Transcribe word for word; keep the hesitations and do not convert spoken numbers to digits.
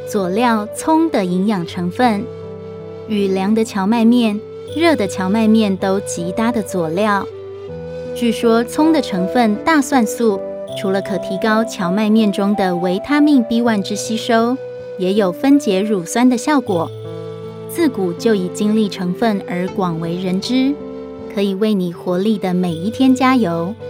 佐料葱的营养成分，与凉的荞麦面、热的荞麦面都极搭的佐料。据说葱的成分大蒜素，除了可提高荞麦面中的维他命 B 一 之吸收，也有分解乳酸的效果。自古就以精力成分而广为人知，可以为你活力的每一天加油。